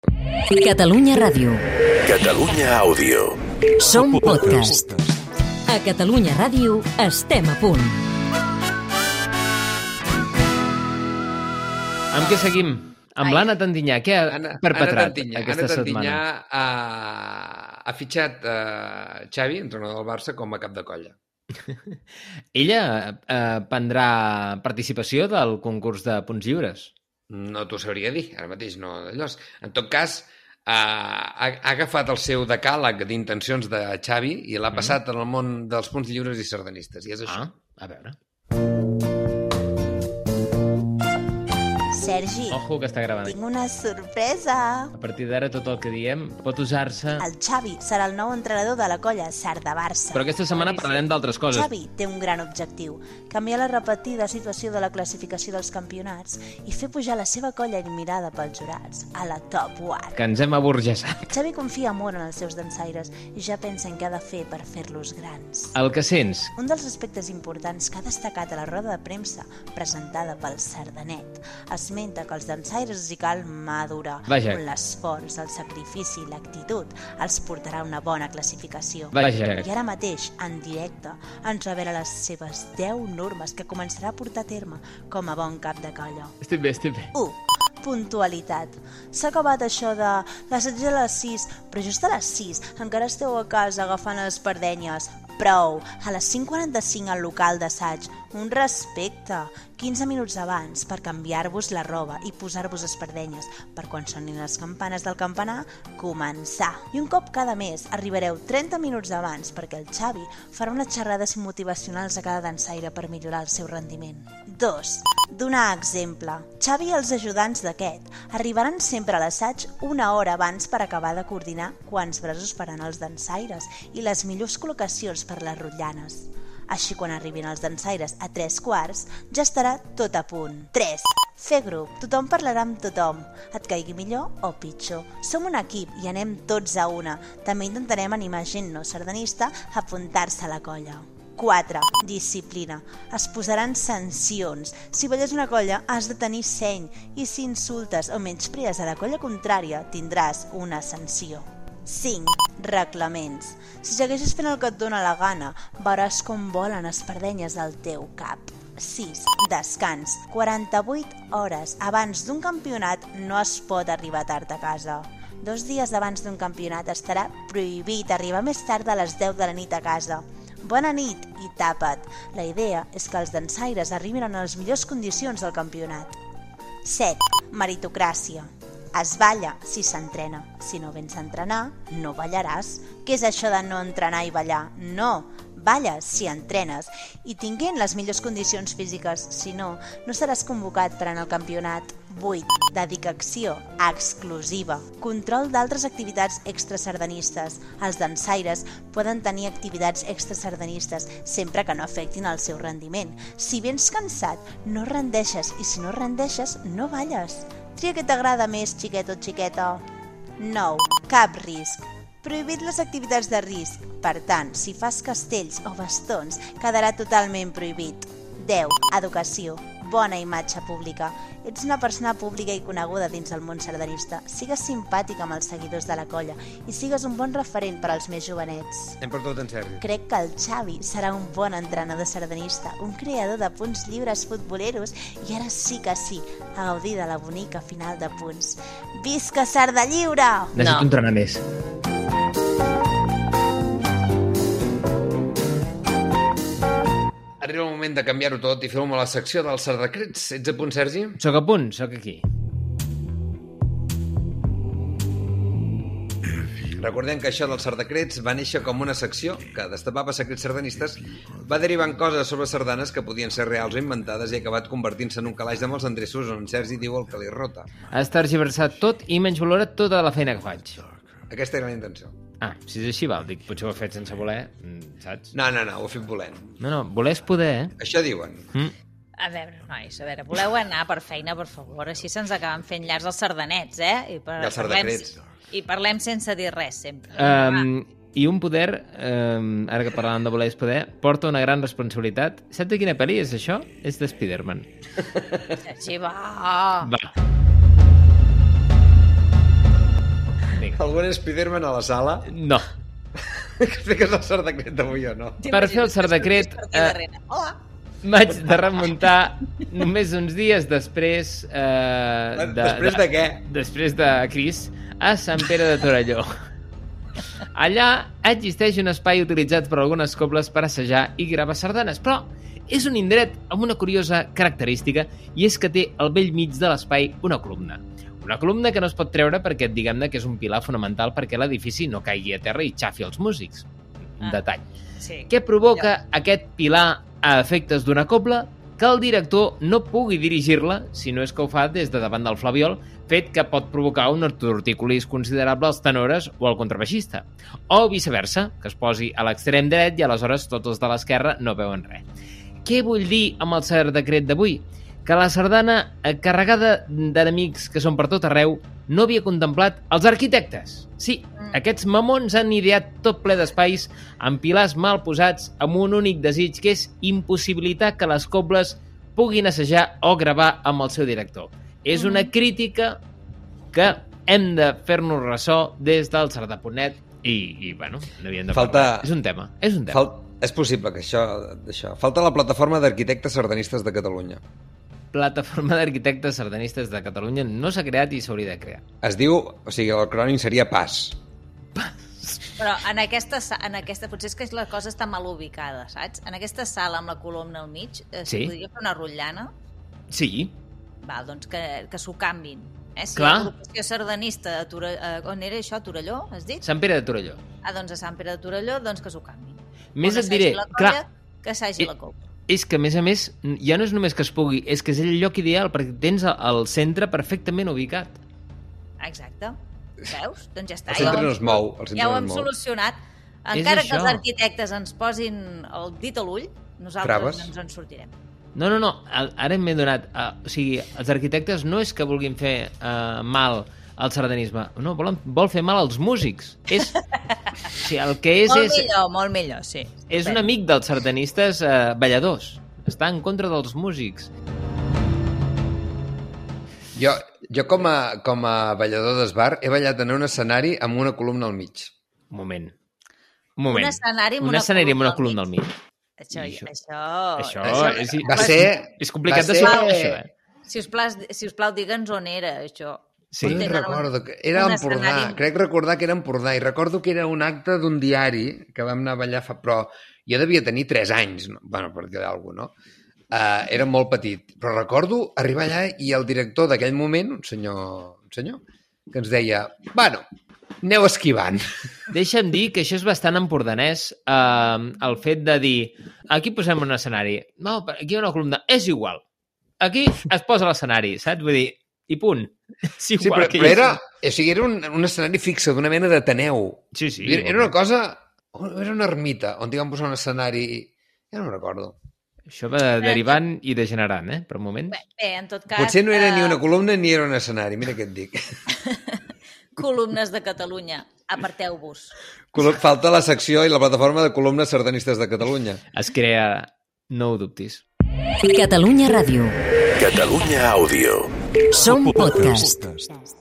Catalunya Ràdio. Catalunya Àudio. Som podcast. A Catalunya Ràdio estem a punt. Amb què seguim? Amb l'Anna Tandinyà. Què ha perpetrat aquesta setmana? Anna Tandinyà ha fitxat Xavi, entrenador del Barça, com a cap de colla. Ella prendrà participació del concurs de punts lliures? No t'ho sabria dir, ara mateix no. En tot cas, ha agafat el seu decàleg d'intencions de Xavi i l'ha passat en el món dels punts lliures i sardanistes, i és això. A veure. Sergi, Ojo, que està gravant. tinc una sorpresa. A partir d'ara tot el que diem pot usar-se... El Xavi serà el nou entrenador de la colla Sarda-Barça. Però aquesta setmana parlarem d'altres coses. Xavi té un gran objectiu, canviar la repetida situació de la classificació dels campionats i fer pujar la seva colla admirada pels jurats a la top 1. Que ens hem aburgesat. Xavi confia molt en els seus dansaires i ja pensa en què ha de fer per fer-los grans. El que sents. Un dels aspectes importants que ha destacat a la roda de premsa presentada pel Sardanet esmenta que els dansaires hi cal madurar. Vaja. On l'esforç, el sacrifici i l'actitud els portarà a una bona classificació. Vaja. I ara mateix, en directe, ens revela les seves 10 normes que començarà a portar a terme com a bon cap de colla. Estic bé. 1. Puntualitat. S'ha acabat això de l'assaig a les 6, però just a les 6 encara esteu a casa agafant les espardenyes. Prou! A les 5:45 al local d'assaig. Un respecte! 15 minuts abans per canviar-vos la roba i posar-vos espardenyes per quan sonin les campanes del campanar, començar. I un cop cada mes arribareu 30 minuts abans perquè el Xavi farà unes xerrades motivacionals a cada dansaire per millorar el seu rendiment. 2. Donar exemple. Xavi i els ajudants d'aquest arribaran sempre a l'assaig una hora abans per acabar de coordinar quants braços faran els dansaires i les millors col·locacions per les rotllanes. Així, quan arribin els dansaires a 3:15, ja estarà tot a punt. 3. Fer grup. Tothom parlarà amb tothom, et caigui millor o pitjor. Som un equip i anem tots a una. També intentarem animar gent no sardanista a apuntar-se a la colla. 4. Disciplina. Es posaran sancions. Si balles una colla, has de tenir seny i si insultes o menysprees a la colla contrària, tindràs una sanció. 5. Reglaments. Si segueixes fent el que et dóna la gana, veuràs com volen espardenyes al teu cap. 6. Descans. 48 hores abans d'un campionat no es pot arribar tard a casa. 2 dies abans d'un campionat estarà prohibit arribar més tard de les 10 de la nit a casa. Bona nit i tapa't. La idea és que els dansaires arribin en les millors condicions del campionat. 7. Meritocràcia. Es balla si s'entrena. Si no vens a entrenar, no ballaràs. Què és això de no entrenar i ballar? No, balles si entrenes i tinguent les millors condicions físiques. Si no, no seràs convocat per anar al campionat. 8. Dedicació exclusiva. Control d'altres activitats extrasardanistes. Els dansaires poden tenir activitats extrasardanistes sempre que no afectin el seu rendiment. Si vens cansat, no rendeixes i si no rendeixes, no balles. Tria què t'agrada més, xiquet o xiqueta. 9. Cap risc. Prohibit les activitats de risc. Per tant, si fas castells o bastons, quedarà totalment prohibit. 10. Educació. Bona imatge pública. Ets una persona pública i coneguda dins el món sardanista. Sigues simpàtic amb els seguidors de la colla i sigues un bon referent per als més jovenets. Anem per tot, en Sergi. Crec que el Xavi serà un bon entrenador sardanista, un creador de punts lliures futboleros i ara sí que sí, a gaudir de la bonica final de punts. Visca Sarda Lliure! Necessito entrenar més. Arriba el moment de canviar-ho tot i fer-ho a la secció dels Sardacrets. Ets a punt, Sergi? Soc a punt, soc aquí. Recordem que això dels Sardacrets va néixer com una secció que destapava secrets sardanistes, va derivar en coses sobre sardanes que podien ser reals o inventades i ha acabat convertint-se en un calaix de molts endreços on Sergi diu el que li rota. Has tergiversat tot i menys valorat tota la feina que faig. Aquesta era la intenció. Ah, si és així, val. Dic, potser ho he fet sense voler, saps? No, ho he fet volent. No, voler és poder, eh? Això diuen. A veure, nois, voleu anar per feina, per favor? Així se'ns acaben fent llargs els sardanets, eh? I els Sardacrets. I parlem sense dir res, sempre. I un poder, ara que parlàvem de voler és poder, porta una gran responsabilitat. Saps de quina pel·li és això? És de Spider-Man. Sergi, va! Va. Algun Spiderman a la sala? No. Expliques el cert decret d'avui o no? Per fer el cert decret, Hola. m'haig de remuntar només uns dies després... Després de què? Després de Cris, a Sant Pere de Torelló. Allà existeix un espai utilitzat per algunes cobles per assajar i gravar sardanes, però és un indret amb una curiosa característica, i és que té al vell mig de l'espai una columna. Una columna que no es pot treure perquè diguem-ne que és un pilar fonamental perquè l'edifici no caigui a terra i xafi els músics. Un detall. Sí. Què provoca aquest pilar a efectes d'una cobla? Que el director no pugui dirigir-la si no és que ho fa des de davant del flabiol, fet que pot provocar un torticolis considerable als tenores o al contrabaixista. O viceversa, que es posi a l'extrem dret i aleshores tots els de l'esquerra no veuen res. Què vull dir amb el cert decret d'avui? Que la sardana, carregada d'enemics que són per tot arreu, no havia contemplat els arquitectes. Sí, aquests mamons han ideat tot ple d'espais amb pilars mal posats amb un únic desig, que és impossibilitar que les cobles puguin assajar o gravar amb el seu director. És una crítica que hem de fer-nos ressò des del Sardà.net i bueno, n'havíem de parlar. És un tema. És possible que això... Falta la plataforma d'arquitectes sardanistes de Catalunya. Plataforma d'arquitectes sardanistes de Catalunya no s'ha creat i s'hauria de crear. Es diu... O sigui, el acrònim seria PAS. Però en aquesta... Potser és que la cosa està mal ubicada, saps? En aquesta sala amb la columna al mig, Sí. podria fer una rotllana? Sí. Val, doncs que s'ho canvin. Si Clar. l'agrupació sardanista a on era això? A Torelló, has dit? Sant Pere de Torelló. Doncs a Sant Pere de Torelló, doncs que s'ho canvin. Més On et diré, s'hagi la colla, clar, que s'hagi la colla. és que a més, ja no és només que es pugui, és que és el lloc ideal, perquè tens el centre perfectament ubicat. Exacte. Veus? Doncs ja està. El centre no es mou. Ja ho hem solucionat. És Encara que això. els arquitectes ens posin el dit a l'ull, nosaltres Traves. ens en sortirem. No, ara m'he donat... O sigui, els arquitectes no és que vulguin fer mal al sardanisme, no, vol fer mal als músics. O sigui, el que és... Molt millor, sí. És un amic dels sardanistes balladors. Està en contra dels músics. Jo com a ballador d'esbar he ballat en un escenari amb una columna al mig. Un moment. Un escenari amb una columna al mig. Això Va ser... És complicat de saber, això, Si us plau, digue'ns on era, això. Sí. No recordo. Era a Empordà. Crec recordar que era a Empordà. I recordo que era un acte d'un diari que vam anar a ballar però jo devia tenir 3 anys. No? Bueno, per dir alguna cosa, no? Era molt petit. Però recordo arribar allà i el director d'aquell moment, un senyor, que ens deia, bueno, aneu esquivant. Deixa'm dir que això és bastant empordanès, el fet de dir, aquí posem un escenari. No, aquí hi ha una columna. És igual. Aquí es posa l'escenari, saps? Vull dir, i punt. Sí, però era un escenari fixe, d'una mena d'Ateneu. Sí. Era una cosa... Era una ermita on hi vam posar un escenari... Ja no recordo. Això va derivant i degenerant, per moments. Bé, en tot cas... Potser no era ni una columna ni era un escenari, mira què et dic. Columnes de Catalunya, aparteu-vos. Falta la secció i la plataforma de columnes sardanistes de Catalunya. Es crea... No ho dubtis. Catalunya Ràdio. Catalunya Àudio. Som podcast.